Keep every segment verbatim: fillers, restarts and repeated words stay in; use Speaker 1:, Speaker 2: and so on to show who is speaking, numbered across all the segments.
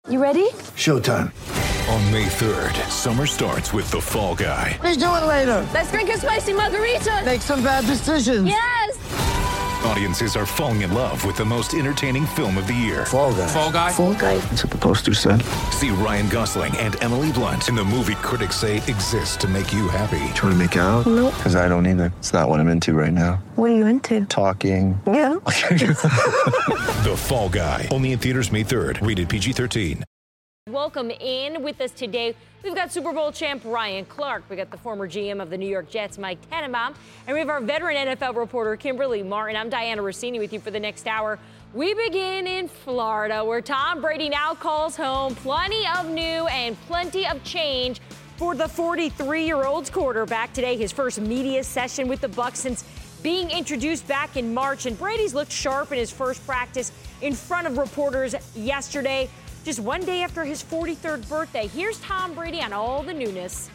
Speaker 1: You ready?
Speaker 2: Showtime.
Speaker 3: On May third, summer starts with The Fall Guy.
Speaker 2: Let's do it later.
Speaker 1: Let's drink a spicy margarita.
Speaker 2: Make some bad decisions.
Speaker 1: Yes!
Speaker 3: Audiences are falling in love with the most entertaining film of the year.
Speaker 2: Fall Guy.
Speaker 3: Fall Guy?
Speaker 1: Fall Guy.
Speaker 2: That's what the poster said.
Speaker 3: See Ryan Gosling and Emily Blunt in the movie critics say exists to make you happy.
Speaker 2: Trying to make it out?
Speaker 1: Nope.
Speaker 2: Because I don't either. It's not what I'm into right now.
Speaker 1: What are you into?
Speaker 2: Talking.
Speaker 1: Yeah.
Speaker 3: The Fall Guy. Only in theaters May third. Rated P G thirteen.
Speaker 4: Welcome in with us today. We've got Super Bowl champ Ryan Clark. We got the former G M of the New York Jets, Mike Tannenbaum. And we have our veteran N F L reporter, Kimberly Martin. I'm Diana Rossini with you for the next hour. We begin in Florida, where Tom Brady now calls home. Plenty of new and plenty of change for the forty-three-year-old's quarterback. Today, his first media session with the Bucs since being introduced back in March. And Brady's looked sharp in his first practice in front of reporters yesterday, just one day after his forty-third birthday. Here's Tom Brady on all the newness.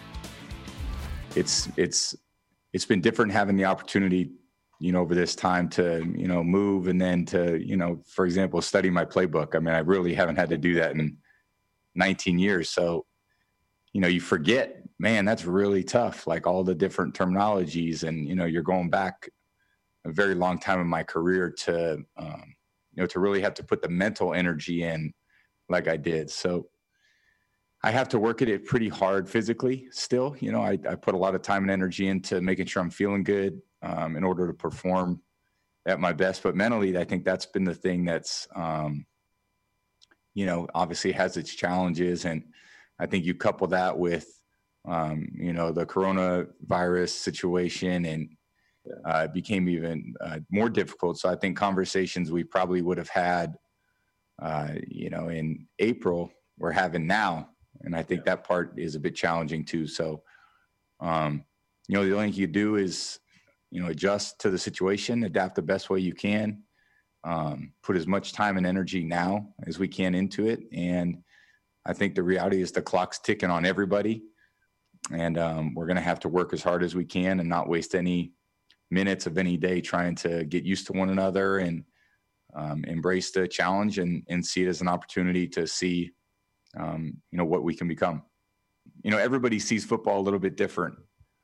Speaker 5: It's it's it's been different having the opportunity, you know, over this time to, you know, move and then to, you know, for example, study my playbook. I mean, I really haven't had to do that in nineteen years. So, you know, you forget, man, that's really tough. Like all the different terminologies and, you know, you're going back a very long time in my career to, um, you know, to really have to put the mental energy in like I did. So I have to work at it pretty hard physically still. You know, I, I put a lot of time and energy into making sure I'm feeling good um, in order to perform at my best. But mentally, I think that's been the thing that's, um, you know, obviously has its challenges. And I think you couple that with, um, you know, the coronavirus situation and uh, it became even uh, more difficult. So I think conversations we probably would have had Uh, you know, in April, we're having now. And I think yeah. that part is a bit challenging too. So, um, you know, the only thing you do is, you know, adjust to the situation, adapt the best way you can, um, put as much time and energy now as we can into it. And I think the reality is the clock's ticking on everybody. And um, we're going to have to work as hard as we can and not waste any minutes of any day trying to get used to one another and, Um, embrace the challenge and, and see it as an opportunity to see, um, you know, what we can become. You know, everybody sees football a little bit different.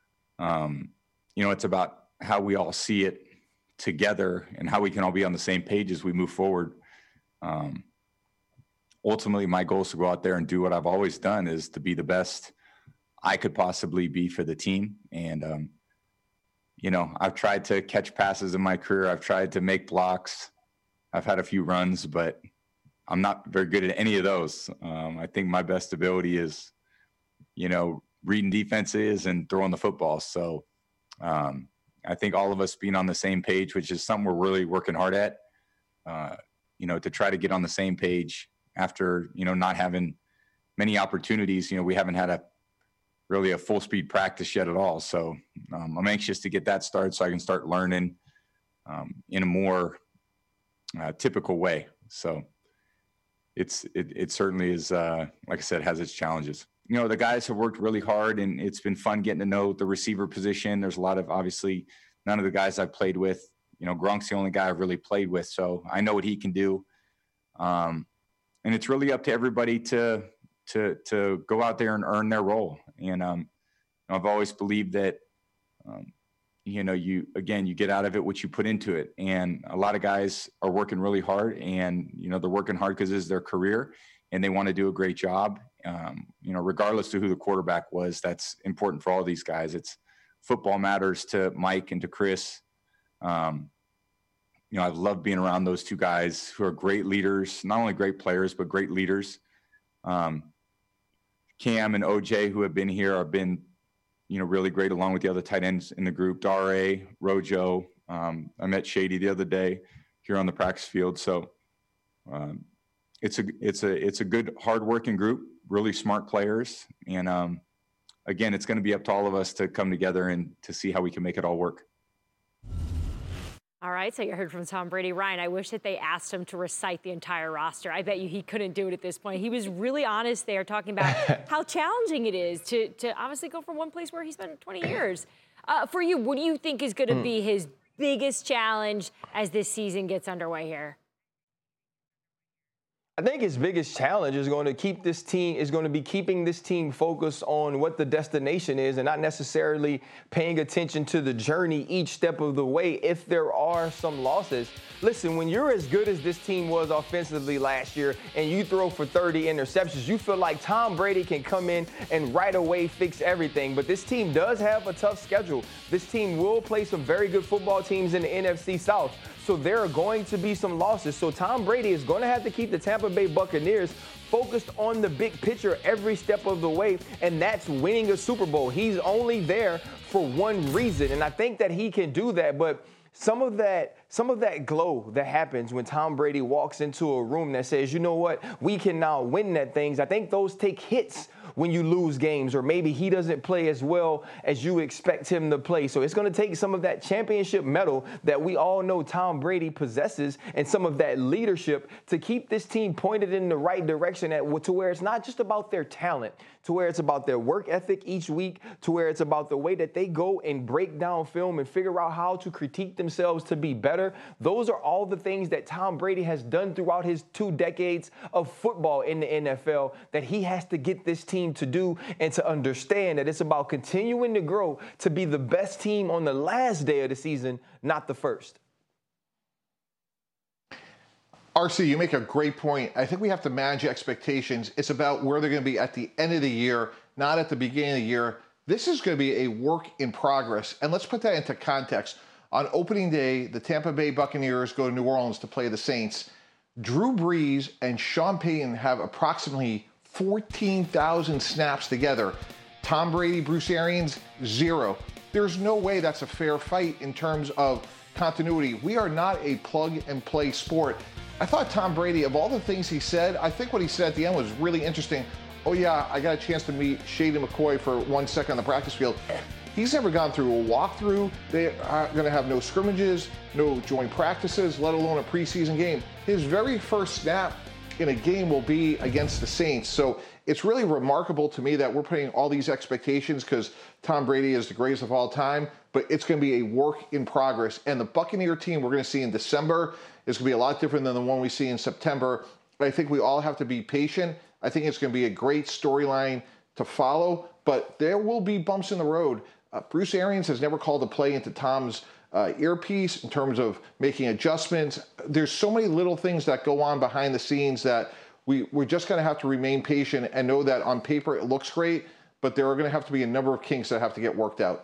Speaker 5: Um, you know, it's about how we all see it together and how we can all be on the same page as we move forward. Um, ultimately, my goal is to go out there and do what I've always done, is to be the best I could possibly be for the team. And, um, you know, I've tried to catch passes in my career. I've tried to make blocks. I've had a few runs, but I'm not very good at any of those. Um, I think my best ability is, you know, reading defenses and throwing the football. So um, I think all of us being on the same page, which is something we're really working hard at, uh, you know, to try to get on the same page after, you know, not having many opportunities. You know, we haven't had a really a full speed practice yet at all. So um, I'm anxious to get that started so I can start learning um, in a more Uh, typical way. So it's, it, it certainly is, uh, like I said, has its challenges. You know, the guys have worked really hard and it's been fun getting to know the receiver position. There's a lot of, obviously none of the guys I've played with, you know, Gronk's the only guy I've really played with. So I know what he can do. Um, and it's really up to everybody to, to, to go out there and earn their role. And um, I've always believed that, um, you know, you, again, you get out of it what you put into it. And a lot of guys are working really hard and, you know, they're working hard because this is their career and they want to do a great job. Um, you know, regardless of who the quarterback was, that's important for all these guys. It's football matters to Mike and to Chris. Um, you know, I've loved being around those two guys who are great leaders, not only great players, but great leaders. Um, Cam and O J, who have been here, have been, you know, really great along with the other tight ends in the group. Dare, Rojo. Um, I met Shady the other day here on the practice field. So um, it's a it's a it's a good, hardworking group, really smart players. And um, again, it's going to be up to all of us to come together and to see how we can make it all work.
Speaker 4: All right, so you heard from Tom Brady. Ryan, I wish that they asked him to recite the entire roster. I bet you he couldn't do it at this point. He was really honest there, talking about how challenging it is to, to obviously go from one place where he spent twenty years. Uh, for you, what do you think is going to be his biggest challenge as this season gets underway here?
Speaker 6: I think his biggest challenge is going to keep this team is going to be keeping this team focused on what the destination is and not necessarily paying attention to the journey each step of the way if there are some losses. Listen, when you're as good as this team was offensively last year and you throw for thirty interceptions, you feel like Tom Brady can come in and right away fix everything. But this team does have a tough schedule. This team will play some very good football teams in the N F C South. So there are going to be some losses. So Tom Brady is going to have to keep the Tampa Bay Buccaneers focused on the big picture every step of the way, and that's winning a Super Bowl. He's only there for one reason, and I think that he can do that. But some of that, some of that glow that happens when Tom Brady walks into a room that says, you know what, we can now win at things, I think those take hits when you lose games, or maybe he doesn't play as well as you expect him to play. So it's going to take some of that championship medal that we all know Tom Brady possesses and some of that leadership to keep this team pointed in the right direction at, to where it's not just about their talent, to where it's about their work ethic each week, to where it's about the way that they go and break down film and figure out how to critique themselves to be better. Those are all the things that Tom Brady has done throughout his two decades of football in the N F L that he has to get this team to do and to understand that it's about continuing to grow to be the best team on the last day of the season, not the first.
Speaker 7: R C, you make a great point. I think we have to manage expectations. It's about where they're going to be at the end of the year, not at the beginning of the year. This is going to be a work in progress. And let's put that into context. On opening day, the Tampa Bay Buccaneers go to New Orleans to play the Saints. Drew Brees and Sean Payton have approximately fourteen thousand snaps together. Tom Brady, Bruce Arians, zero. There's no way that's a fair fight in terms of continuity. We are not a plug-and-play sport. I thought Tom Brady, of all the things he said, I think what he said at the end was really interesting. Oh yeah, I got a chance to meet Shady McCoy for one second on the practice field. He's never gone through a walkthrough. They are going to have no scrimmages, no joint practices, let alone a preseason game. His very first snap in a game will be against the Saints. So it's really remarkable to me that we're putting all these expectations because Tom Brady is the greatest of all time, but it's going to be a work in progress. And the Buccaneer team we're going to see in December is going to be a lot different than the one we see in September. I think we all have to be patient. I think it's going to be a great storyline to follow, but there will be bumps in the road. Uh, Bruce Arians has never called a play into Tom's uh, earpiece in terms of making adjustments. There's so many little things that go on behind the scenes that we, we're just going to have to remain patient and know that on paper it looks great, but there are going to have to be a number of kinks that have to get worked out.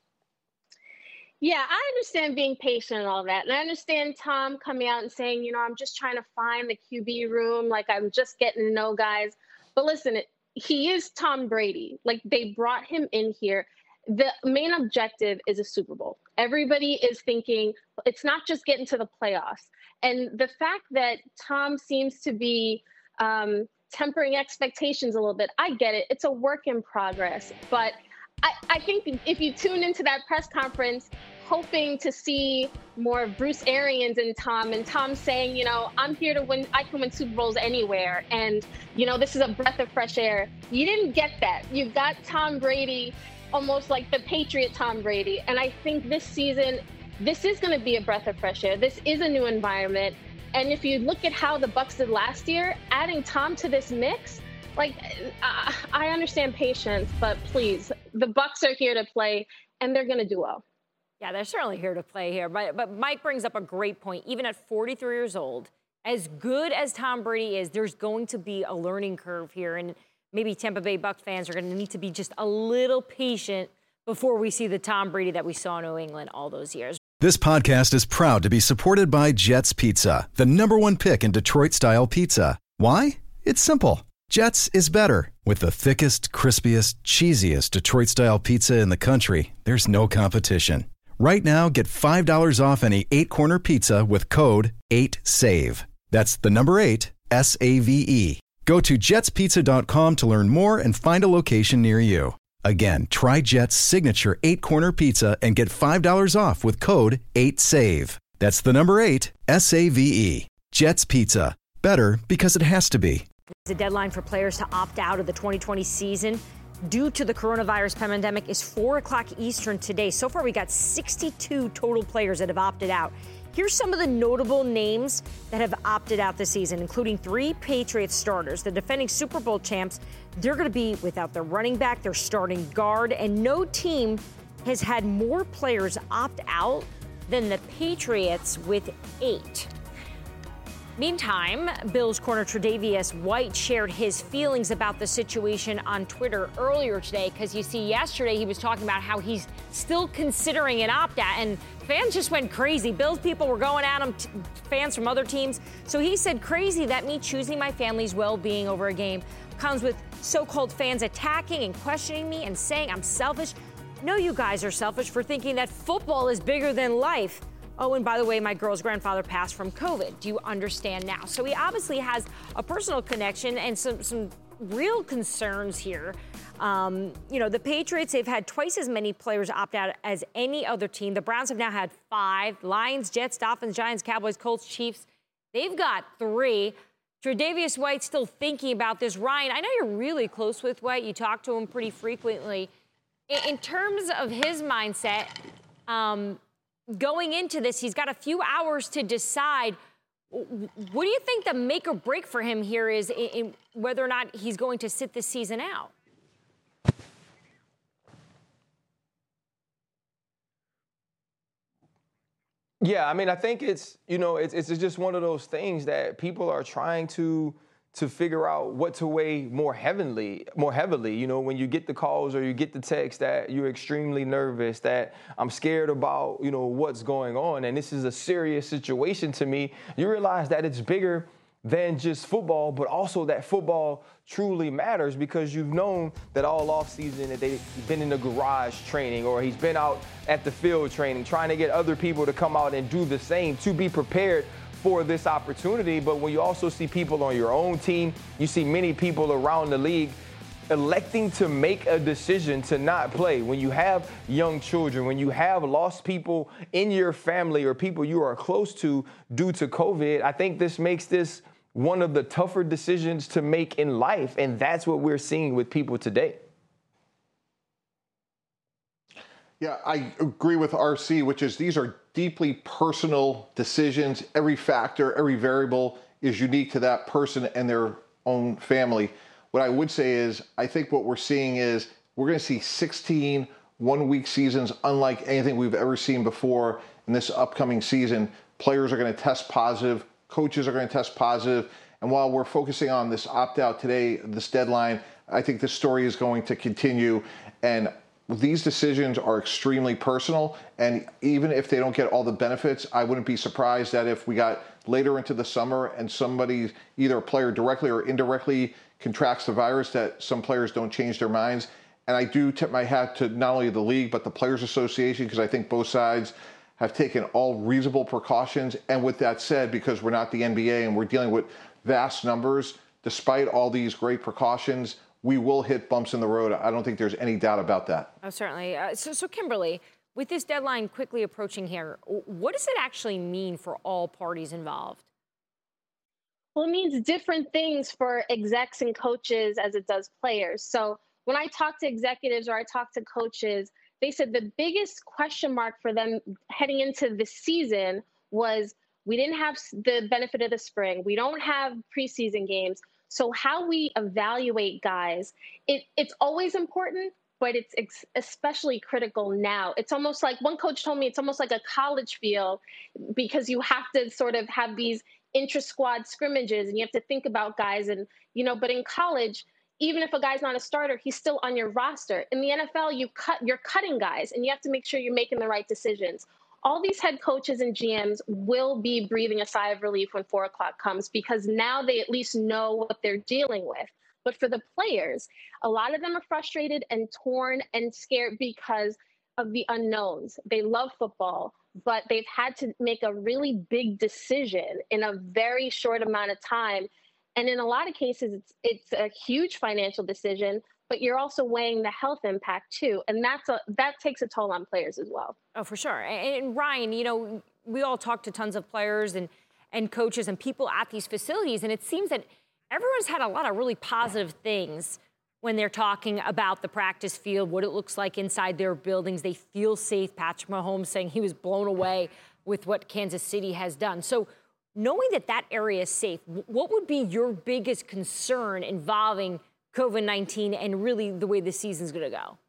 Speaker 8: Yeah, I understand being patient and all that. And I understand Tom coming out and saying, you know, I'm just trying to find the Q B room. Like, I'm just getting to know guys. But listen, it, he is Tom Brady. Like, they brought him in here. The main objective is a Super Bowl. Everybody is thinking it's not just getting to the playoffs. And the fact that Tom seems to be um, tempering expectations a little bit, I get it. It's a work in progress. But I, I think if you tune into that press conference hoping to see more of Bruce Arians and Tom, and Tom saying, you know, I'm here to win, I can win Super Bowls anywhere, and, you know, this is a breath of fresh air. You didn't get that. You got Tom Brady, almost like the Patriot Tom Brady. And I think this season, this is going to be a breath of fresh air. This is a new environment. And if you look at how the Bucs did last year, adding Tom to this mix, like, uh, I understand patience, but please, the Bucs are here to play, and they're going to do well.
Speaker 4: Yeah, they're certainly here to play here. But, but Mike brings up a great point. Even at forty-three years old, as good as Tom Brady is, there's going to be a learning curve here. And maybe Tampa Bay Bucs fans are going to need to be just a little patient before we see the Tom Brady that we saw in New England all those years.
Speaker 9: This podcast is proud to be supported by Jets Pizza, the number one pick in Detroit-style pizza. Why? It's simple. Jets is better. With the thickest, crispiest, cheesiest Detroit-style pizza in the country, there's no competition. Right now, get five dollars off any eight-corner pizza with code eight save. That's the number eight, S A V E. Go to jets pizza dot com to learn more and find a location near you. Again, try Jet's signature eight-corner pizza and get five dollars off with code eight save. That's the number eight, S A V E. Jet's Pizza. Better because it has to be.
Speaker 4: The deadline for players to opt out of the twenty twenty season due to the coronavirus pandemic is four o'clock Eastern today. So far, we got sixty-two total players that have opted out. Here's some of the notable names that have opted out this season, including three Patriots starters. The defending Super Bowl champs, they're going to be without their running back, their starting guard, and no team has had more players opt out than the Patriots with eight. Meantime, Bills corner Tre'Davious White shared his feelings about the situation on Twitter earlier today, because you see, yesterday he was talking about how he's still considering an opt-out, and fans just went crazy. Bills people were going at him, t- fans from other teams. So he said, crazy that me choosing my family's well-being over a game comes with so-called fans attacking and questioning me and saying I'm selfish. No, you guys are selfish for thinking that football is bigger than life. Oh, and by the way, my girl's grandfather passed from COVID. Do you understand now? So he obviously has a personal connection and some, some real concerns here. Um, you know, the Patriots, they've had twice as many players opt out as any other team. The Browns have now had five. Lions, Jets, Dolphins, Giants, Cowboys, Colts, Chiefs. They've got three. Tre'Davious White still thinking about this. Ryan, I know you're really close with White. You talk to him pretty frequently. In, in terms of his mindset, um, going into this, he's got a few hours to decide. What do you think the make or break for him here is in, in whether or not he's going to sit this season out?
Speaker 6: Yeah, I mean, I think it's, you know, it's it's just one of those things that people are trying to to figure out what to weigh more heavily, more heavily. You know, when you get the calls or you get the text that you're extremely nervous, that I'm scared about, you know, what's going on, and this is a serious situation to me, you realize that it's bigger than just football, but also that football truly matters, because you've known that all offseason that they've been in the garage training, or he's been out at the field training, trying to get other people to come out and do the same to be prepared for this opportunity. But when you also see people on your own team, you see many people around the league electing to make a decision to not play. When you have young children, when you have lost people in your family or people you are close to due to COVID, I think this makes this one of the tougher decisions to make in life. And that's what we're seeing with people today.
Speaker 7: Yeah, I agree with R C, which is these are deeply personal decisions. Every factor, every variable is unique to that person and their own family. What I would say is, I think what we're seeing is we're going to see sixteen one-week seasons unlike anything we've ever seen before in this upcoming season. Players are going to test positive. Coaches are going to test positive. And while we're focusing on this opt-out today, this deadline, I think this story is going to continue. And these decisions are extremely personal. And even if they don't get all the benefits, I wouldn't be surprised that if we got later into the summer and somebody, either a player directly or indirectly, contracts the virus, that some players don't change their minds. And I do tip my hat to not only the league, but the Players Association, because I think both sides have taken all reasonable precautions. And with that said, because we're not the N B A and we're dealing with vast numbers, despite all these great precautions, we will hit bumps in the road. I don't think there's any doubt about that.
Speaker 4: Oh, certainly. Uh, so, so, Kimberly, with this deadline quickly approaching here, what does it actually mean for all parties involved?
Speaker 8: Well, it means different things for execs and coaches as it does players. So when I talk to executives or I talk to coaches, they said the biggest question mark for them heading into this season was we didn't have the benefit of the spring. We don't have preseason games. So how we evaluate guys, it, it's always important, but it's ex- especially critical now. It's almost like, one coach told me it's almost like a college feel, because you have to sort of have these intra-squad scrimmages and you have to think about guys. And, you know, but in college, even if a guy's not a starter, he's still on your roster. In the N F L, you cut, you're cutting guys and you have to make sure you're making the right decisions. All these head coaches and G Ms will be breathing a sigh of relief when four o'clock comes, because now they at least know what they're dealing with. But for the players, a lot of them are frustrated and torn and scared because of the unknowns. They love football, but they've had to make a really big decision in a very short amount of time. And in a lot of cases, it's it's a huge financial decision, but you're also weighing the health impact too. And that's a that takes a toll on players as well.
Speaker 4: Oh, for sure. And, and Ryan, you know, we all talk to tons of players and, and coaches and people at these facilities, and it seems that everyone's had a lot of really positive things when they're talking about the practice field, what it looks like inside their buildings. They feel safe. Patrick Mahomes saying he was blown away with what Kansas City has done. So knowing that that area is safe, what would be your biggest concern involving COVID nineteen and really the way the season's going to go?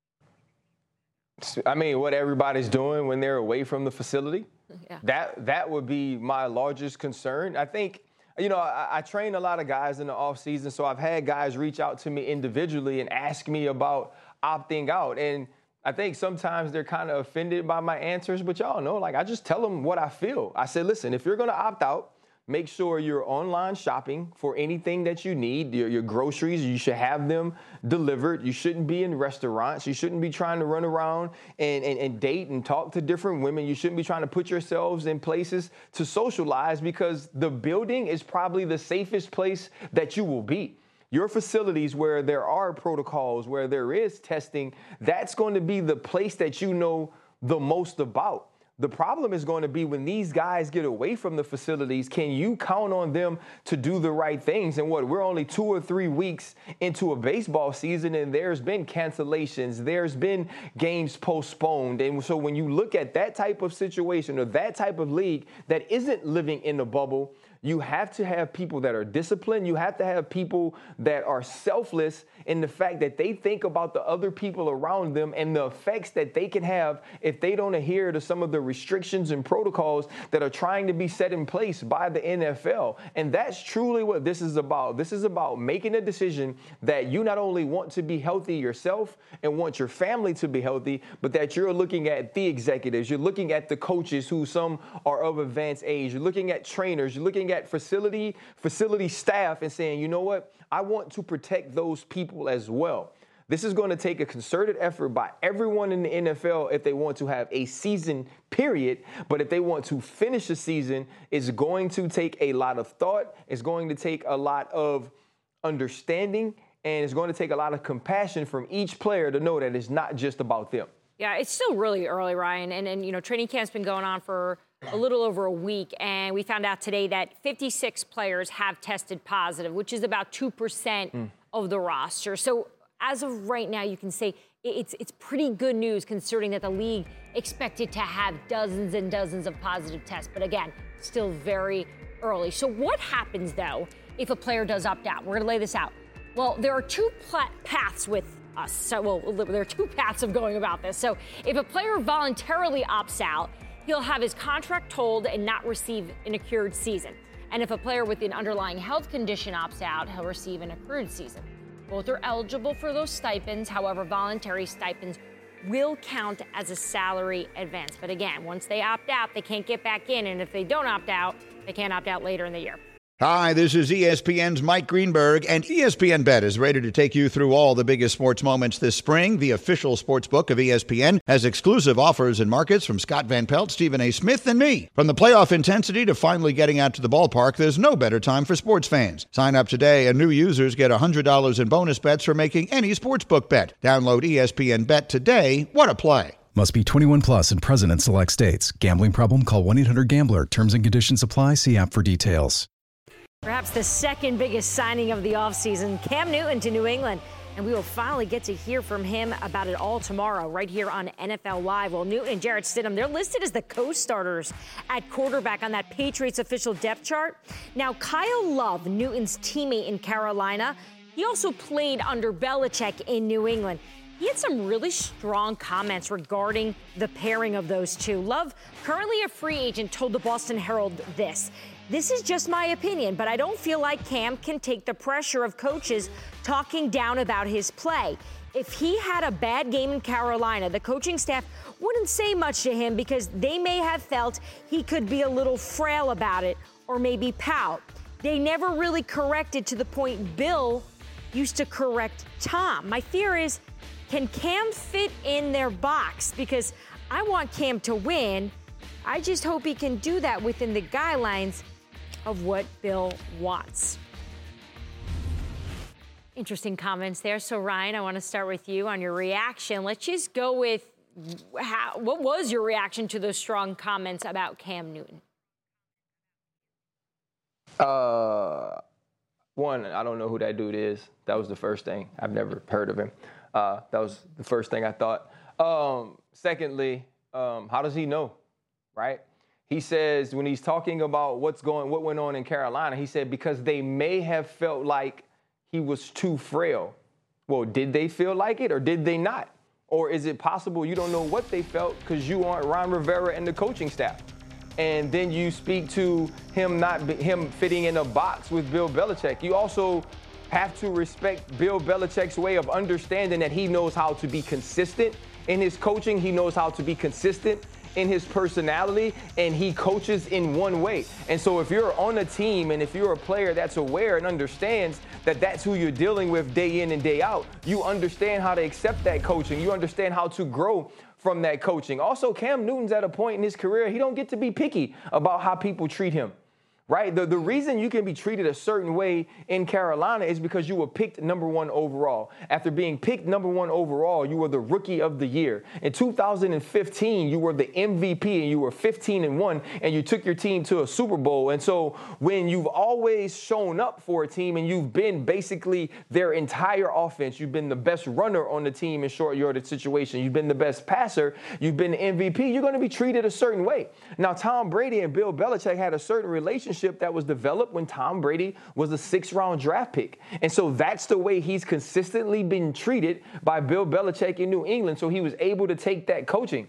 Speaker 6: I mean, what everybody's doing when they're away from the facility,
Speaker 4: yeah.
Speaker 6: that that would be my largest concern. I think, you know, I, I train a lot of guys in the off season, so I've had guys reach out to me individually and ask me about opting out. And I think sometimes they're kind of offended by my answers, but y'all know, like, I just tell them what I feel. I said, listen, if you're going to opt out, make sure you're online shopping for anything that you need. Your, your groceries, you should have them delivered. You shouldn't be in restaurants. You shouldn't be trying to run around and, and, and date and talk to different women. You shouldn't be trying to put yourselves in places to socialize, because the building is probably the safest place that you will be. Your facilities where there are protocols, where there is testing, that's going to be the place that you know the most about. The problem is going to be when these guys get away from the facilities, can you count on them to do the right things? And what, we're only two or three weeks into a baseball season, and there's been cancellations, there's been games postponed. And so when you look at that type of situation or that type of league that isn't living in a bubble, you have to have people that are disciplined. You have to have people that are selfless in the fact that they think about the other people around them and the effects that they can have if they don't adhere to some of the restrictions and protocols that are trying to be set in place by the N F L. And that's truly what this is about. This is about making a decision that you not only want to be healthy yourself and want your family to be healthy, but that you're looking at the executives, you're looking at the coaches who some are of advanced age, you're looking at trainers, you're looking at facility facility staff and saying, you know what, I want to protect those people as well. This is going to take a concerted effort by everyone in the N F L if they want to have a season, period. But if they want to finish a season, it's going to take a lot of thought. It's going to take a lot of understanding, and it's going to take a lot of compassion from each player to know that it's not just about them.
Speaker 4: Yeah, it's still really early, Ryan. And, and you know, training camp's been going on for a little over a week, and we found out today that fifty-six players have tested positive, which is about two percent mm. of the roster. So as of right now, you can say it's it's pretty good news considering that the league expected to have dozens and dozens of positive tests. But again, still very early. So what happens, though, if a player does opt out? We're going to lay this out. Well, there are two pl- paths with us. So, well, there are two paths of going about this. So if a player voluntarily opts out, he'll have his contract told and not receive an accrued season. And if a player with an underlying health condition opts out, he'll receive an accrued season. Both are eligible for those stipends. However, voluntary stipends will count as a salary advance. But again, once they opt out, they can't get back in. And if they don't opt out, they can't opt out later in the year.
Speaker 10: Hi, this is E S P N's Mike Greenberg, and E S P N Bet is ready to take you through all the biggest sports moments this spring. The official sports book of E S P N has exclusive offers and markets from Scott Van Pelt, Stephen A. Smith, and me. From the playoff intensity to finally getting out to the ballpark, there's no better time for sports fans. Sign up today, and new users get one hundred dollars in bonus bets for making any sportsbook bet. Download E S P N Bet today. What a play.
Speaker 9: Must be twenty-one plus and present in select states. Gambling problem? Call one eight hundred gambler. Terms and conditions apply. See app for details.
Speaker 4: Perhaps the second biggest signing of the offseason, Cam Newton to New England. And we will finally get to hear from him about it all tomorrow right here on N F L Live. Well, Newton and Jarrett Stidham, they're listed as the co-starters at quarterback on that Patriots official depth chart. Now, Kyle Love, Newton's teammate in Carolina, he also played under Belichick in New England. He had some really strong comments regarding the pairing of those two. Love, currently a free agent, told the Boston Herald this. This is just my opinion, but I don't feel like Cam can take the pressure of coaches talking down about his play. If he had a bad game in Carolina, the coaching staff wouldn't say much to him because they may have felt he could be a little frail about it or maybe pout. They never really corrected to the point Bill used to correct Tom. My fear is, can Cam fit in their box? Because I want Cam to win. I just hope he can do that within the guidelines of what Bill wants. Interesting comments there. So, Ryan, I want to start with you on your reaction. Let's just go with how, what was your reaction to those strong comments about Cam Newton?
Speaker 6: Uh, one, I don't know who that dude is. That was the first thing. I've never heard of him. Uh, that was the first thing I thought. Um, secondly, um, how does he know, right? He says when he's talking about what's going, what went on in Carolina, he said because they may have felt like he was too frail. Well, did they feel like it or did they not? Or is it possible you don't know what they felt because you aren't Ron Rivera and the coaching staff? And then you speak to him not him fitting in a box with Bill Belichick. You also have to respect Bill Belichick's way of understanding that he knows how to be consistent in his coaching. He knows how to be consistent in his personality, and he coaches in one way. And so if you're on a team and if you're a player that's aware and understands that that's who you're dealing with day in and day out, you understand how to accept that coaching. You understand how to grow from that coaching. Also, Cam Newton's at a point in his career, he don't get to be picky about how people treat him. Right? The, the reason you can be treated a certain way in Carolina is because you were picked number one overall. After being picked number one overall, you were the rookie of the year. In two thousand fifteen, you were the M V P and you were fifteen and one and you took your team to a Super Bowl. And so when you've always shown up for a team and you've been basically their entire offense, you've been the best runner on the team in short yardage situation, you've been the best passer, you've been the M V P, you're going to be treated a certain way. Now, Tom Brady and Bill Belichick had a certain relationship that was developed when Tom Brady was a six-round draft pick. And so that's the way he's consistently been treated by Bill Belichick in New England. So he was able to take that coaching.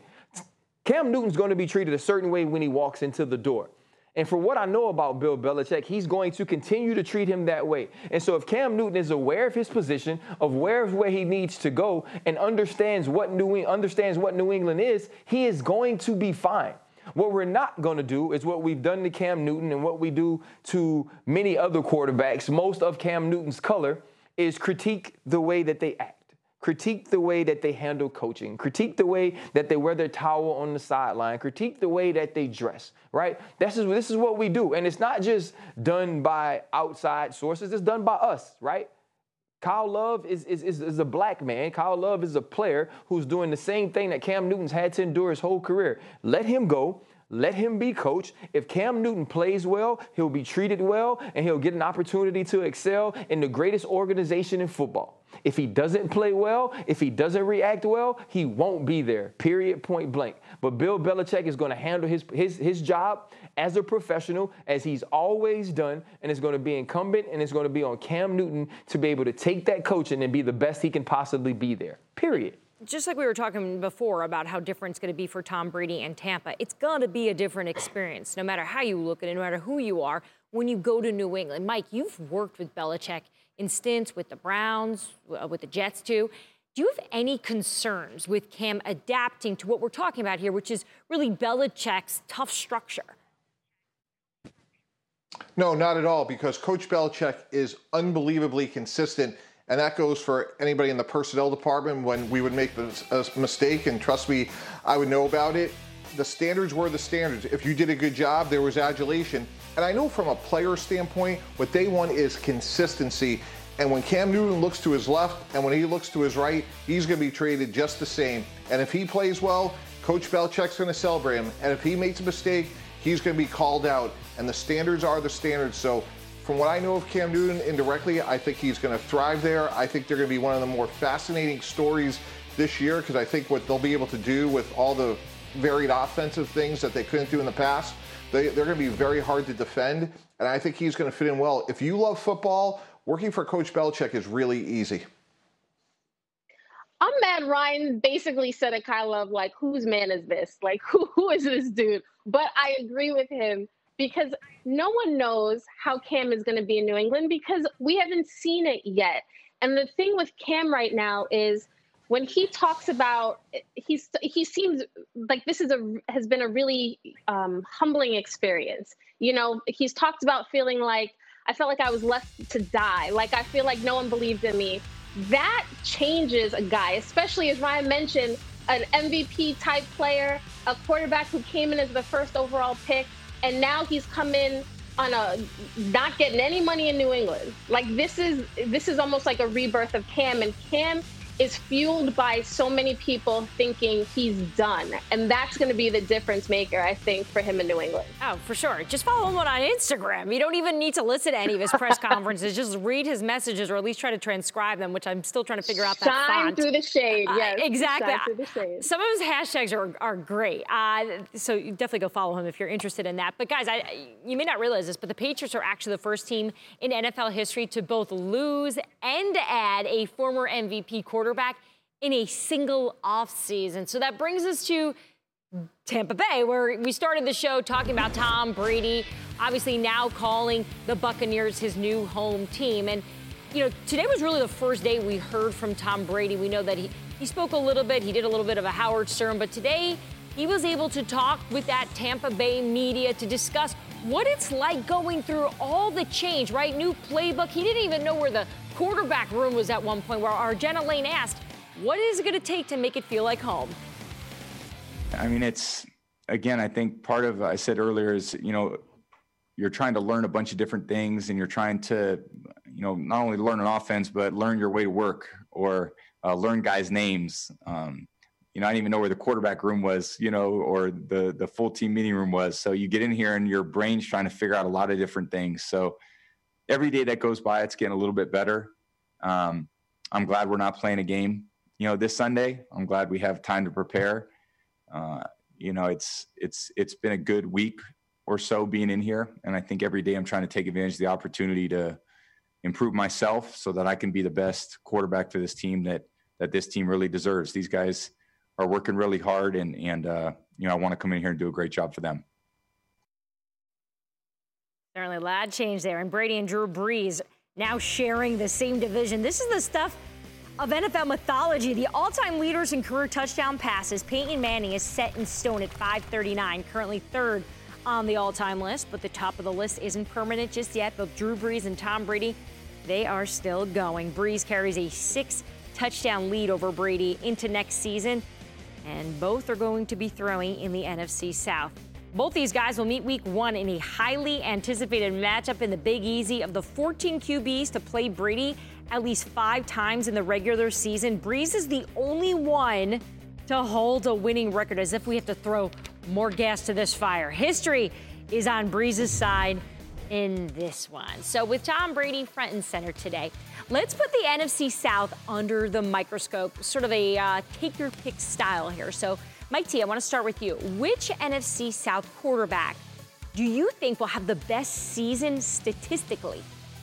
Speaker 6: Cam Newton's going to be treated a certain way when he walks into the door. And for what I know about Bill Belichick, he's going to continue to treat him that way. And so if Cam Newton is aware of his position, aware of where he needs to go, and understands what New, understands what New England is, he is going to be fine. What we're not going to do is what we've done to Cam Newton and what we do to many other quarterbacks. Most of Cam Newton's color is critique the way that they act, critique the way that they handle coaching, critique the way that they wear their towel on the sideline, critique the way that they dress, right? This is, this is what we do. And it's not just done by outside sources. It's done by us, right? Kyle Love is, is, is, is a black man. Kyle Love is a player who's doing the same thing that Cam Newton's had to endure his whole career. Let him go. Let him be coached. If Cam Newton plays well, he'll be treated well, and he'll get an opportunity to excel in the greatest organization in football. If he doesn't play well, if he doesn't react well, he won't be there, period, point blank. But Bill Belichick is going to handle his, his, his job as a professional, as he's always done, and it's going to be incumbent and it's going to be on Cam Newton to be able to take that coaching and be the best he can possibly be there, period.
Speaker 4: Just like we were talking before about how different it's going to be for Tom Brady and Tampa, it's going to be a different experience, no matter how you look at it, no matter who you are, when you go to New England. Mike, you've worked with Belichick in stints with the Browns, with the Jets too. Do you have any concerns with Cam adapting to what we're talking about here, which is really Belichick's tough structure?
Speaker 7: No, not at all, because Coach Belichick is unbelievably consistent. And that goes for anybody in the personnel department when we would make a mistake, and trust me, I would know about it. The standards were the standards. If you did a good job, there was adulation. And I know from a player standpoint, what they want is consistency. And when Cam Newton looks to his left and when he looks to his right, he's going to be treated just the same. And if he plays well, Coach Belichick's going to celebrate him. And if he makes a mistake, he's going to be called out. And the standards are the standards. So from what I know of Cam Newton indirectly, I think he's going to thrive there. I think they're going to be one of the more fascinating stories this year, because I think what they'll be able to do with all the varied offensive things that they couldn't do in the past, they, they're going to be very hard to defend. And I think he's going to fit in well. If you love football, working for Coach Belichick is really easy.
Speaker 8: I'm mad Ryan basically said to Kyle Love, like, whose man is this? Like, who who is this dude? But I agree with him, because no one knows how Cam is going to be in New England because we haven't seen it yet. And the thing with Cam right now is when he talks about, he's he seems like this is a has been a really um, humbling experience. You know, he's talked about feeling like, I felt like I was left to die. Like, I feel like no one believed in me. That changes a guy, especially as Ryan mentioned, an M V P type player, a quarterback who came in as the first overall pick. And now he's come in on a not getting any money in New England. Like, this is this is almost like a rebirth of Cam. And Cam is fueled by so many people thinking he's done. And that's going to be the difference maker, I think, for him in New England.
Speaker 4: Oh, for sure. Just follow him on Instagram. You don't even need to listen to any of his press conferences. Just read his messages, or at least try to transcribe them, which I'm still trying to figure out that
Speaker 8: Shine
Speaker 4: font.
Speaker 8: through the shade, yes.
Speaker 4: Uh, exactly.
Speaker 8: Shine through the shade.
Speaker 4: Some of his hashtags are, are great. Uh, so you definitely go follow him if you're interested in that. But guys, I, you may not realize this, but the Patriots are actually the first team in N F L history to both lose and add a former M V P quarterback in a single offseason. So that brings us to Tampa Bay, where we started the show talking about Tom Brady, obviously now calling the Buccaneers his new home team. And, you know, today was really the first day we heard from Tom Brady. We know that he, he spoke a little bit. He did a little bit of a Howard Stern. But today he was able to talk with that Tampa Bay media to discuss what it's like going through all the change, right? New playbook. He didn't even know where the quarterback room was at one point, where our Jenna Lane asked, what is it going to take to make it feel like home?
Speaker 5: I mean, it's, again, I think part of, I said earlier, is, you know, you're trying to learn a bunch of different things, and you're trying to, you know, not only learn an offense, but learn your way to work, or uh, learn guys' names. Um, you know, I didn't even know where the quarterback room was, you know, or the, the full team meeting room was. So you get in here and your brain's trying to figure out a lot of different things. So every day that goes by, it's getting a little bit better. Um, I'm glad we're not playing a game, you know, this Sunday. I'm glad we have time to prepare. Uh, you know, it's, it's, it's been a good week or so being in here. And I think every day I'm trying to take advantage of the opportunity to improve myself so that I can be the best quarterback for this team that, that this team really deserves. These guys are working really hard, and, and, uh, you know, I want to come in here and do a great job for them.
Speaker 4: Certainly, lad change there. And Brady and Drew Brees now sharing the same division. This is the stuff of N F L mythology. The all-time leaders in career touchdown passes. Peyton Manning is set in stone at five thirty-nine, currently third on the all-time list, but the top of the list isn't permanent just yet. Both Drew Brees and Tom Brady, they are still going. Brees carries a six touchdown lead over Brady into next season, and both are going to be throwing in the N F C South. Both these guys will meet week one in a highly anticipated matchup in the Big Easy. Of the fourteen Q Bs to play Brady at least five times in the regular season, Brees is the only one to hold a winning record, as if we have to throw more gas to this fire. History is on Brees' side in this one. So with Tom Brady front and center today, let's put the N F C South under the microscope, sort of a uh, take-your-pick style here. So, Mike T, I want to start with you. Which N F C South quarterback do you think will have the best season statistically?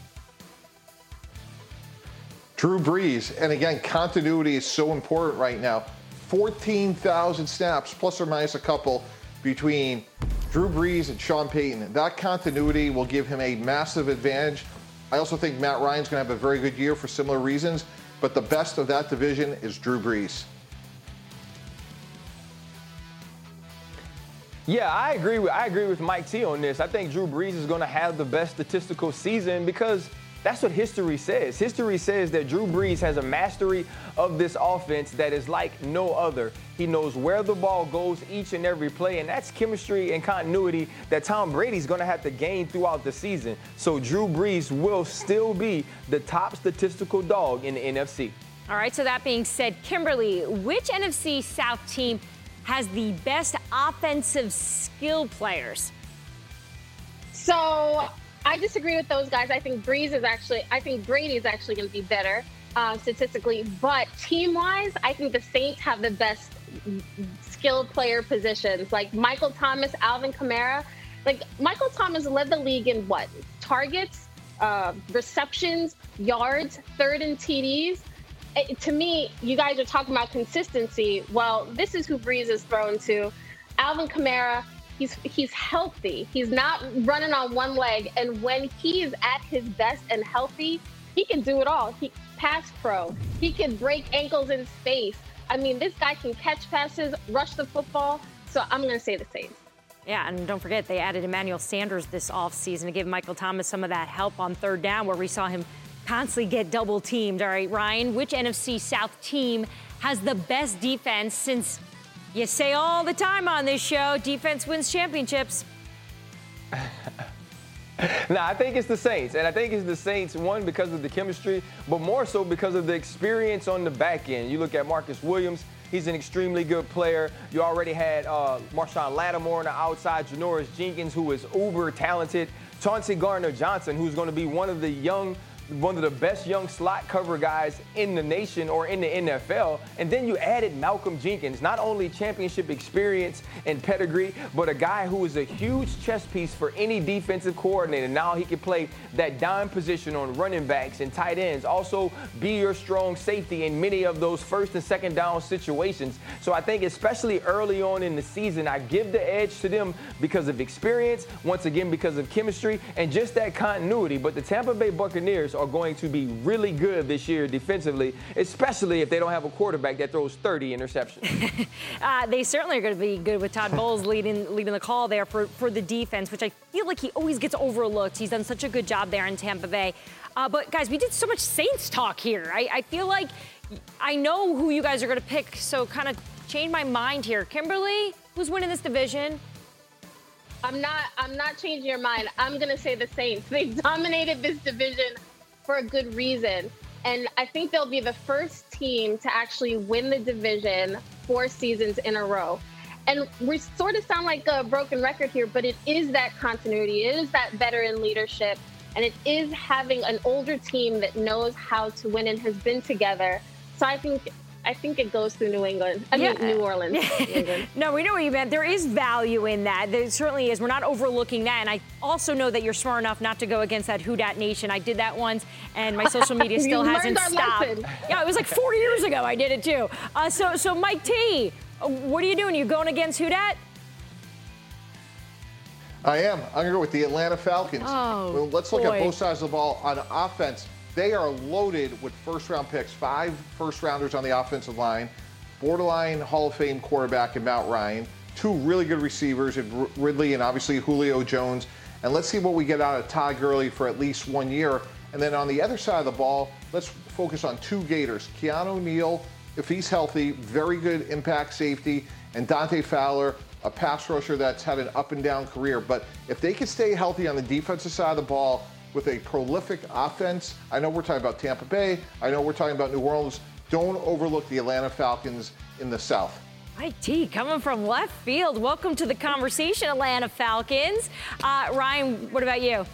Speaker 7: Drew Brees. And again, continuity is so important right now. fourteen thousand snaps, plus or minus a couple, between Drew Brees and Sean Payton. That continuity will give him a massive advantage. I also think Matt Ryan's going to have a very good year for similar reasons, but the best of that division is Drew Brees.
Speaker 6: Yeah, I agree with I agree with Mike T on this. I think Drew Brees is going to have the best statistical season because that's what history says. History says that Drew Brees has a mastery of this offense that is like no other. He knows where the ball goes each and every play, and that's chemistry and continuity that Tom Brady's going to have to gain throughout the season. So Drew Brees will still be the top statistical dog in the N F C.
Speaker 4: All right, so that being said, Kimberly, which N F C South team has the best offensive skill players?
Speaker 8: So I disagree with those guys. I think Brees is actually, I think Brady is actually going to be better uh, statistically. But team-wise, I think the Saints have the best skilled player positions. Like Michael Thomas, Alvin Kamara. Like Michael Thomas led the league in what? Targets, uh, receptions, yards, third in T Ds. It, to me, you guys are talking about consistency. Well, this is who Brees is thrown to. Alvin Kamara, he's he's healthy. He's not running on one leg. And when he's at his best and healthy, he can do it all. He pass pro. He can break ankles in space. I mean, this guy can catch passes, rush the football. So I'm going to say the Saints.
Speaker 4: Yeah, and don't forget, they added Emmanuel Sanders this offseason to give Michael Thomas some of that help on third down, where we saw him constantly get double teamed. All right, Ryan, which N F C South team has the best defense, since you say all the time on this show, defense wins championships?
Speaker 6: Nah, I think it's the Saints. And I think it's the Saints, one, because of the chemistry, but more so because of the experience on the back end. You look at Marcus Williams. He's an extremely good player. You already had uh, Marshawn Lattimore on the outside, Janoris Jenkins, who is uber talented, Chauncey Gardner-Johnson, who's going to be one of the young one of the best young slot cover guys in the nation or in the N F L. And then you added Malcolm Jenkins, not only championship experience and pedigree, but a guy who is a huge chess piece for any defensive coordinator. Now he can play that dime position on running backs and tight ends, also be your strong safety in many of those first and second down situations. So I think especially early on in the season, I give the edge to them because of experience, once again because of chemistry, and just that continuity. But the Tampa Bay Buccaneers are going to be really good this year defensively, especially if they don't have a quarterback that throws thirty interceptions.
Speaker 4: uh, they certainly are going to be good with Todd Bowles leading leading the call there for, for the defense, which I feel like he always gets overlooked. He's done such a good job there in Tampa Bay. Uh, but, guys, we did so much Saints talk here. I, I feel like I know who you guys are going to pick, so kind of change my mind here. Kimberly, who's winning this division?
Speaker 8: I'm not I'm not changing your mind. I'm going to say the Saints. They dominated this division for a good reason. And I think they'll be the first team to actually win the division four seasons in a row. And we sort of sound like a broken record here, but it is that continuity. It is that veteran leadership. And it is having an older team that knows how to win and has been together. So I think I think it goes through New England. I yeah. mean, New Orleans. New England.
Speaker 4: No, we know what you meant. There is value in that. There certainly is. We're not overlooking that. And I also know that you're smart enough not to go against that Who Dat Nation. I did that once, and my social media still hasn't stopped. Lesson. Yeah, it was like four years ago I did it too. Uh, so, so Mike T, what are you doing? You going against Who Dat?
Speaker 7: I am. I'm going to go with the Atlanta Falcons.
Speaker 4: Oh,
Speaker 7: well, let's look
Speaker 4: boy.
Speaker 7: at both sides of the ball. On offense, they are loaded with first-round picks, five first-rounders on the offensive line, borderline Hall of Fame quarterback in Matt Ryan, two really good receivers in Ridley and obviously Julio Jones. And let's see what we get out of Todd Gurley for at least one year. And then on the other side of the ball, let's focus on two Gators. Keanu Neal, if he's healthy, very good impact safety, and Dante Fowler, a pass rusher that's had an up-and-down career. But if they can stay healthy on the defensive side of the ball, with a prolific offense. I know we're talking about Tampa Bay. I know we're talking about New Orleans. Don't overlook the Atlanta Falcons in the South.
Speaker 4: I T coming from left field. Welcome to the conversation, Atlanta Falcons. Uh, Ryan, what about you?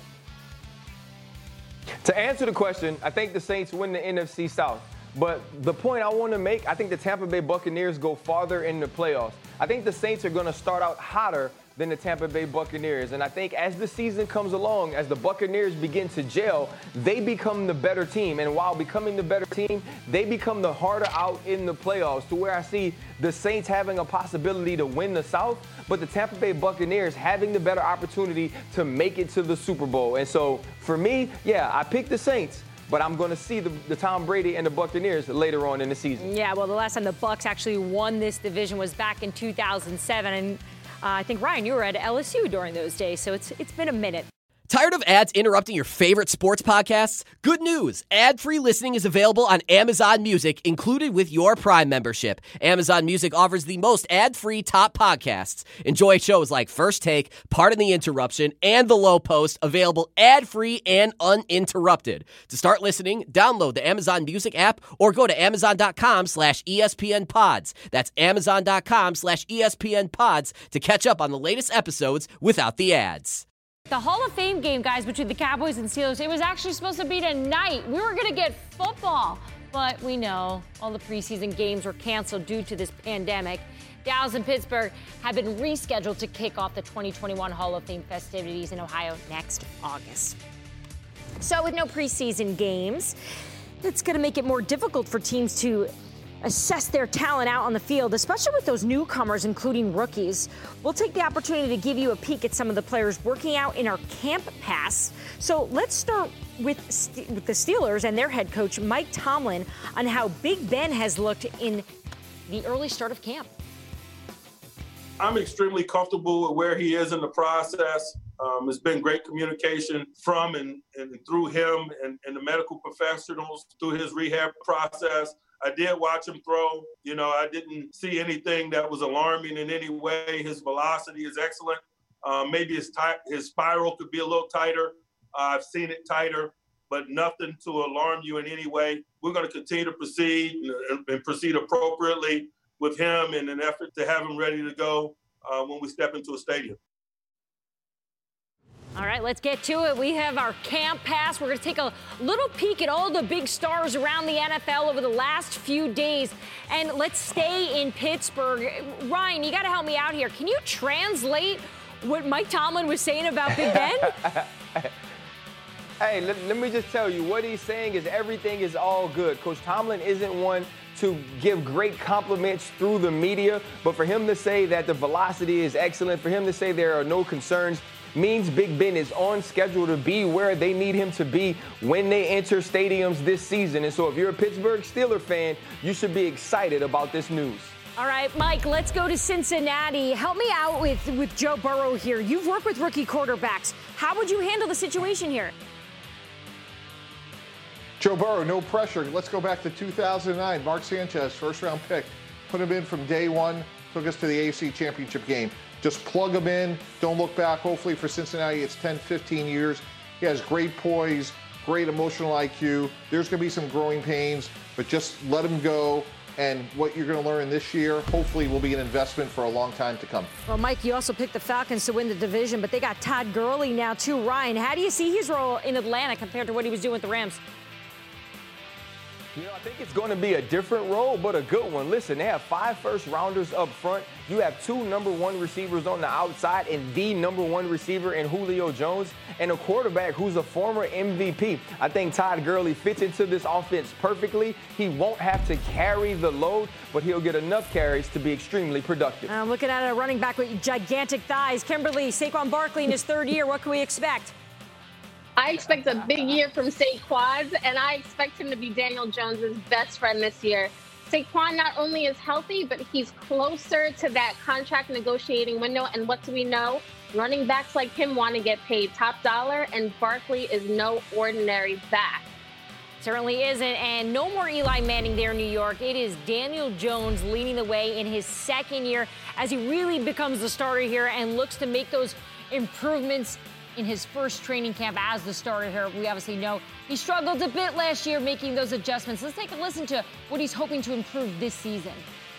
Speaker 6: To answer the question, I think the Saints win the N F C South. But the point I want to make, I think the Tampa Bay Buccaneers go farther in the playoffs. I think the Saints are going to start out hotter than the Tampa Bay Buccaneers. And I think as the season comes along, as the Buccaneers begin to gel, they become the better team. And while becoming the better team, they become the harder out in the playoffs, to where I see the Saints having a possibility to win the South, but the Tampa Bay Buccaneers having the better opportunity to make it to the Super Bowl. And so for me, yeah, I picked the Saints, but I'm going to see the, the Tom Brady and the Buccaneers later on in the season.
Speaker 4: Yeah, well, the last time the Bucs actually won this division was back in two thousand seven. And Uh, I think, Ryan, you were at L S U during those days, so it's it's been a minute.
Speaker 11: Tired of ads interrupting your favorite sports podcasts? Good news. Ad-free listening is available on Amazon Music, included with your Prime membership. Amazon Music offers the most ad-free top podcasts. Enjoy shows like First Take, Pardon the Interruption, and The Low Post, available ad-free and uninterrupted. To start listening, download the Amazon Music app or go to amazon.com slash ESPN pods. That's amazon.com slash ESPN pods to catch up on the latest episodes without the ads.
Speaker 4: The Hall of Fame game, guys, between the Cowboys and Steelers, it was actually supposed to be tonight. We were going to get football, but we know all the preseason games were canceled due to this pandemic. Dallas and Pittsburgh have been rescheduled to kick off the twenty twenty-one Hall of Fame festivities in Ohio next August. So with no preseason games, it's going to make it more difficult for teams to assess their talent out on the field, especially with those newcomers, including rookies. We'll take the opportunity to give you a peek at some of the players working out in our Camp Pass. So let's start with, with the Steelers and their head coach, Mike Tomlin, on how Big Ben has looked in the early start of camp.
Speaker 12: I'm extremely comfortable with where he is in the process. Um, it's been great communication from and, and through him and, and the medical professionals through his rehab process. I did watch him throw. You know, I didn't see anything that was alarming in any way. His velocity is excellent. Um, maybe his, tight, his spiral could be a little tighter. Uh, I've seen it tighter, but nothing to alarm you in any way. We're going to continue to proceed and, and proceed appropriately with him in an effort to have him ready to go uh, when we step into a stadium.
Speaker 4: All right, let's get to it. We have our camp pass. We're going to take a little peek at all the big stars around the N F L over the last few days. And let's stay in Pittsburgh. Ryan, you got to help me out here. Can you translate what Mike Tomlin was saying about Big Ben?
Speaker 6: Hey, let, let me just tell you, what he's saying is everything is all good. Coach Tomlin isn't one to give great compliments through the media, but for him to say that the velocity is excellent, for him to say there are no concerns, means Big Ben is on schedule to be where they need him to be when they enter stadiums this season. And so if you're a Pittsburgh Steelers fan, you should be excited about this news.
Speaker 4: All right, Mike, let's go to Cincinnati. Help me out with, with Joe Burrow here. You've worked with rookie quarterbacks. How would you handle the situation here?
Speaker 7: Joe Burrow, no pressure. Let's go back to two thousand nine. Mark Sanchez, first round pick. Put him in from day one, took us to the A F C Championship game. Just plug him in. Don't look back. Hopefully for Cincinnati, it's ten, fifteen years. He has great poise, great emotional I Q. There's going to be some growing pains, but just let him go. And what you're going to learn this year, hopefully, will be an investment for a long time to come.
Speaker 4: Well, Mike, you also picked the Falcons to win the division, but they got Todd Gurley now, too. Ryan, how do you see his role in Atlanta compared to what he was doing with the Rams?
Speaker 6: You know, I think it's going to be a different role, but a good one. Listen, they have five first-rounders up front. You have two number one receivers on the outside and the number one receiver in Julio Jones and a quarterback who's a former M V P. I think Todd Gurley fits into this offense perfectly. He won't have to carry the load, but he'll get enough carries to be extremely productive.
Speaker 4: I'm looking at a running back with gigantic thighs. Kimberly, Saquon Barkley in his third year. What can we expect?
Speaker 8: I expect a big year from Saquon, and I expect him to be Daniel Jones' best friend this year. Saquon not only is healthy, but he's closer to that contract negotiating window. And what do we know? Running backs like him want to get paid top dollar, and Barkley is no ordinary back.
Speaker 4: Certainly isn't. And no more Eli Manning there in New York. It is Daniel Jones leading the way in his second year as he really becomes the starter here and looks to make those improvements in his first training camp as the starter here. We obviously know he struggled a bit last year making those adjustments. Let's take a listen to what he's hoping to improve this season.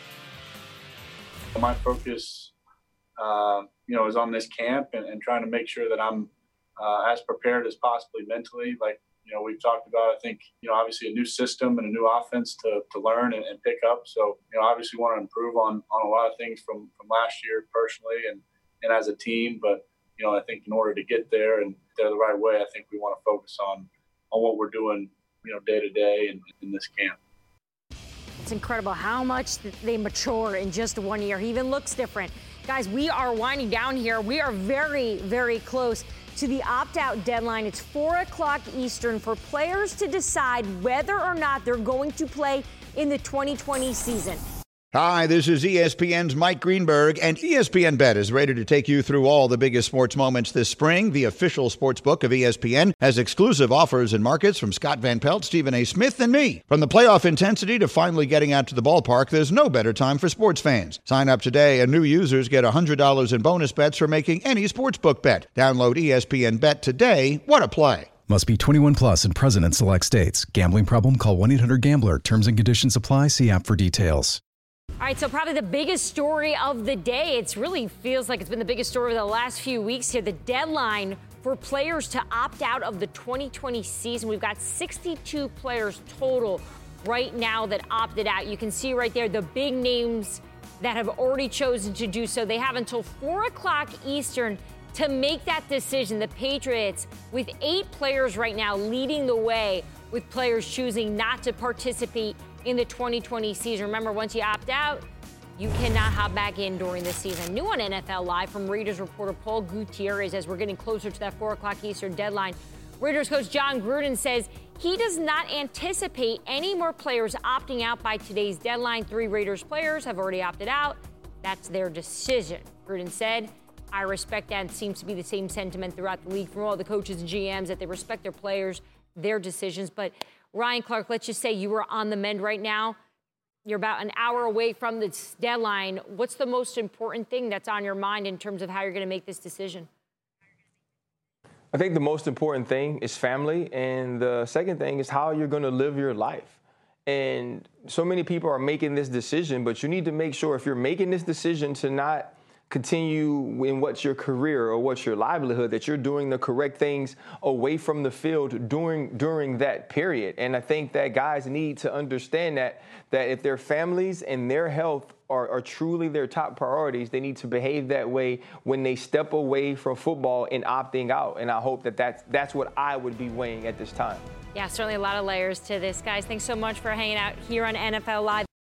Speaker 13: My focus, uh, you know, is on this camp and, and trying to make sure that I'm uh, as prepared as possibly mentally. Like, you know, we've talked about, I think, you know, obviously a new system and a new offense to, to learn and, and pick up. So, you know, obviously want to improve on, on a lot of things from, from last year personally and, and as a team. But, you know, I think in order to get there and get there the right way, I think we want to focus on, on what we're doing, you know, day to day in, in this camp.
Speaker 4: It's incredible how much they mature in just one year. He even looks different. Guys, we are winding down here. We are very, very close to the opt-out deadline. It's four o'clock Eastern for players to decide whether or not they're going to play in the twenty twenty season.
Speaker 10: Hi, this is E S P N's Mike Greenberg, and E S P N Bet is ready to take you through all the biggest sports moments this spring. The official sports book of E S P N has exclusive offers and markets from Scott Van Pelt, Stephen A. Smith, and me. From the playoff intensity to finally getting out to the ballpark, there's no better time for sports fans. Sign up today, and new users get one hundred dollars in bonus bets for making any sportsbook bet. Download E S P N Bet today. What a play.
Speaker 14: Must be twenty-one plus and present in select states. Gambling problem? Call one eight hundred gambler. Terms and conditions apply. See app for details.
Speaker 4: All right, so probably the biggest story of the day. It really feels like it's been the biggest story of the last few weeks here. The deadline for players to opt out of the twenty twenty season. We've got sixty-two players total right now that opted out. You can see right there the big names that have already chosen to do so. They have until four o'clock Eastern to make that decision. The Patriots, with eight players right now, leading the way with players choosing not to participate in the twenty twenty season. Remember, once you opt out, you cannot hop back in during the season. New on N F L Live from Raiders reporter Paul Gutierrez as we're getting closer to that four o'clock Eastern deadline. Raiders coach John Gruden says he does not anticipate any more players opting out by today's deadline. Three Raiders players have already opted out. That's their decision. Gruden said, I respect that. It seems to be the same sentiment throughout the league from all the coaches and G Ms that they respect their players, their decisions. But Ryan Clark, let's just say you were on the mend right now. You're about an hour away from this deadline. What's the most important thing that's on your mind in terms of how you're going to make this decision?
Speaker 6: I think the most important thing is family, and the second thing is how you're going to live your life. And so many people are making this decision, but you need to make sure if you're making this decision to not continue in what's your career or what's your livelihood, that you're doing the correct things away from the field during during that period. And I think that guys need to understand that that if their families and their health are, are truly their top priorities, they need to behave that way when they step away from football and opting out. And I hope that that's, that's what I would be weighing at this time.
Speaker 4: Yeah, certainly a lot of layers to this. Guys, thanks so much for hanging out here on N F L Live.